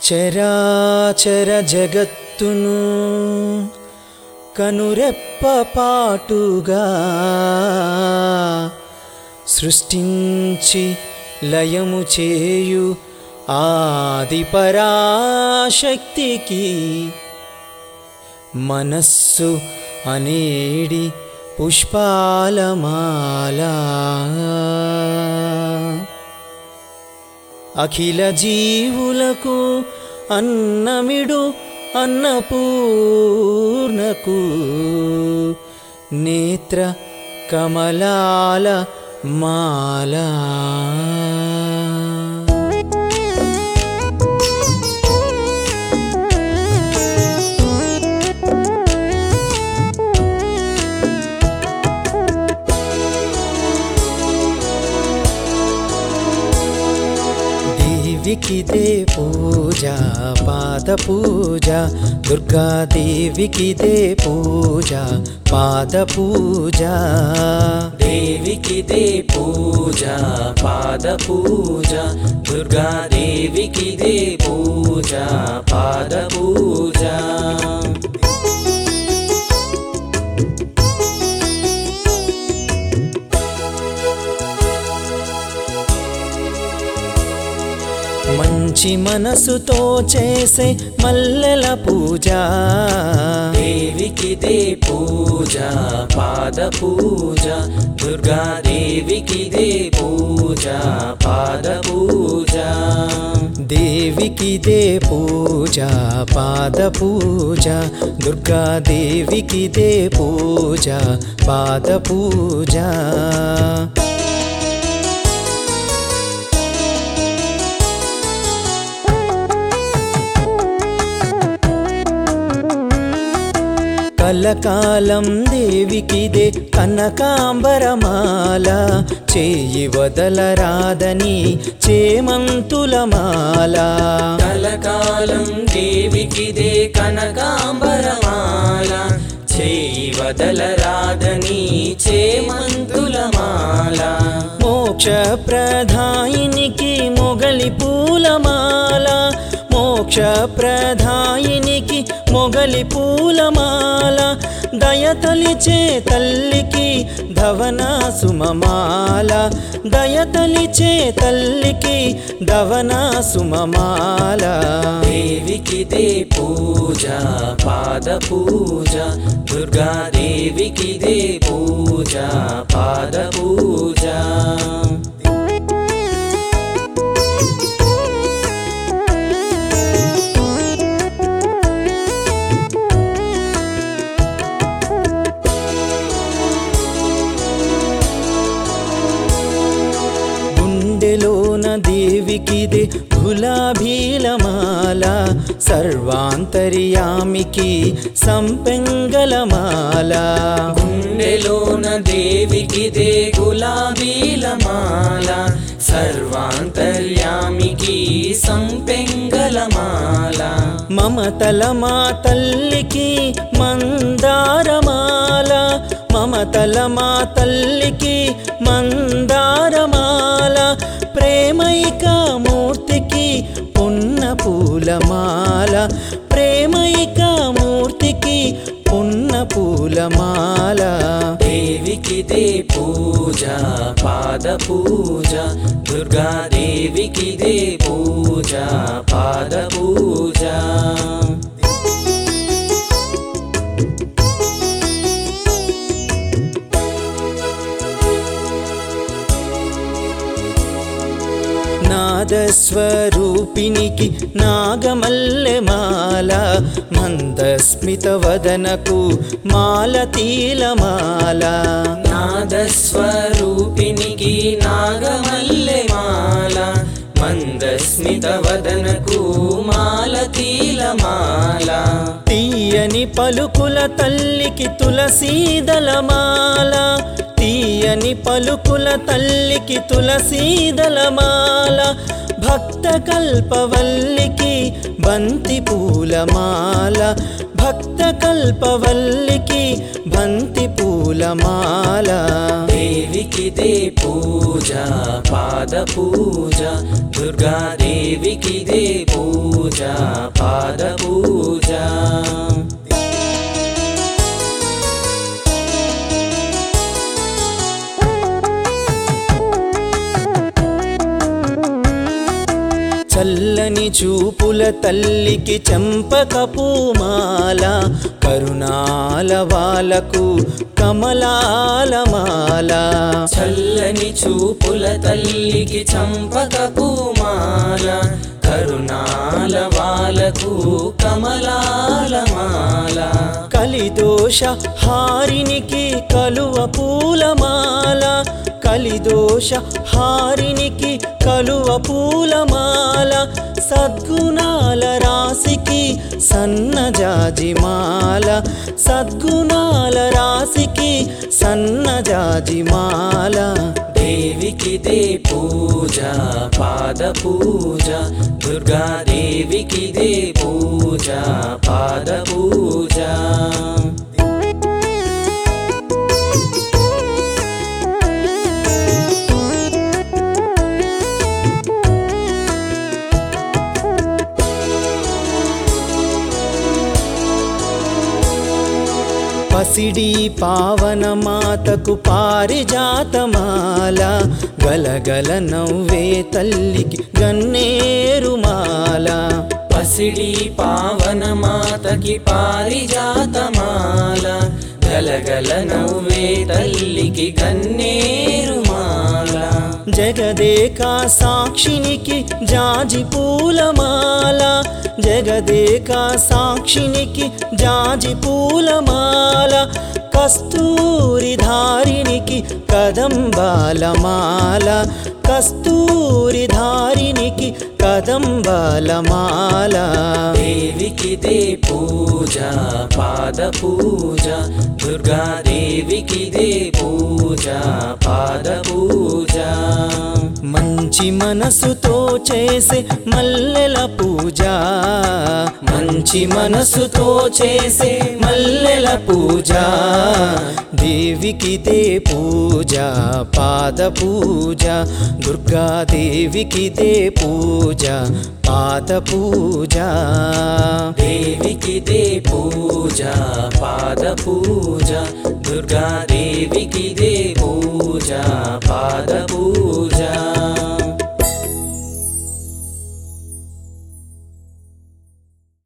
చరాచర జగత్తును కనురెప్ప పాటుగా సృష్టించి లయము చేయు ఆది పరాశక్తికి మనస్సు అనేడి పుష్పాలమాల అఖిల జీవులకు అన్నమిడు అన్నపూర్ణకు నేత్ర కమలాల మాల దేవికి దే పూజ పాద పూజ దుర్గాదేవికి దే పూజ పాద పూజ దేవికి దే పూజ పాద పూజ దుర్గాదేవికి దే పూజ పాద పూజ మంచి మనసుతో చేసే మల్లెల పూజ దేవికి దే పూజ పాద పూజ దుర్గాదేవికి దే పూజ పాద పూజ దేవికి దే పూజ పాద పూజ దుర్గాదేవికి దే పూజ పాద పూజ కలకాలం దేవికి దే కనకాంబరమాల చేయి వదలరాదని చేమంతులమాల కలకాలం దేవికి దే కనకాంబరమాల చేయి వదలరాదని చేమంతులమాల మోక్ష ప్రధాయినికి మొగలి పూలమాల మోక్ష ప్రధాయినికి మొగలి పూలమాల దయతలిచే తల్లికి ధవన సుమమాల దయతలిచే తల్లికి ధవన సుమమాల దేవికి దే పూజ పాద పూజ దుర్గాదేవికి దే పూజ పాద పూజ దేవికి దే గులాబీలమాల సర్వాంతర్యామికి సంపెంగళమాల గుండెలోన దేవికి దే గులాబీలమాల సర్వాంతర్యామికి సంపెంగళమాల మమతల మా తల్లికి మందారమాల మమతల మా తల్లికి మందారమాల ప్రేమైక మూర్తికి పున్న పూలమాల ప్రేమైక మూర్తికి పున్న పూలమాల దేవికి దే పూజ పాద పూజ దుర్గాదేవికి దే పూజ పాద పూజ నాదస్వరూపినికి నాగమల్లెమాల మందస్మిత వదనకు మాలతీలమాల నాదస్వరూపినికి నాగమల్లెమాల మందస్మిత వదనకు మాలతీలమాల తీయని పలుకుల తల్లికి తులసీదలమాల తీయని పలుకుల తల్లికి తులసీదలమాల భక్త కల్పవల్లికి బంతి పూలమాల భక్త కల్పవల్లికి బంతి పూల పూలమాల దేవికి దే పూజ పాద పూజ దుర్గాదేవికి దే పూజ పాద పూజ చల్లని చూపుల తల్లికి చంపక పూమాల కరుణాల వాలకు కమలాల మాల చల్లని చూపుల తల్లికి చంపక పూమాల కరుణాల వాలకు కమలాల మాల కలిదోష హారినికి కలువ పూలమాల కలిదోష హారినికి కలువ పూలమాల సద్గుణాల రాశికి సన్నజాజిమాల సద్గుణాల రాశికి సన్నజాజిమాల దేవికి దే పూజ పాద పూజ దుర్గాదేవికి దే పూజ పాద పూజ పసిడి పావన మాతకు పారిజాతమాల గలగల నవ్వే తల్లికి గన్నేరుమాల పసిడి పావన మాతకి పారిజాతమాల గలగల నవ్వే తల్లికి కన్నేరుమాల జగదేకా సాక్షినికి జాజి పూలమాల జగదేకా సాక్షినికి జాజి పూలమాల కస్తూరి ధారినికి కదంబాలమాల కస్తూరి ధారినికి కదంబాలమాల దేవికి దే పూజ పాద పూజ దుర్గాదేవికి దే పూజ పాద పూజ మంచి మనసుతో చేసే మల్లెల పూజ మంచి మనసుతో చేసే మల్లెల పూజ దేవికి దే పూజ పాద పూజ దుర్గాదేవికి దే పూజ పాద పూజ దేవికి దే పూజ పాద పూజ దుర్గాదేవికి దే పూజ పాద పూజ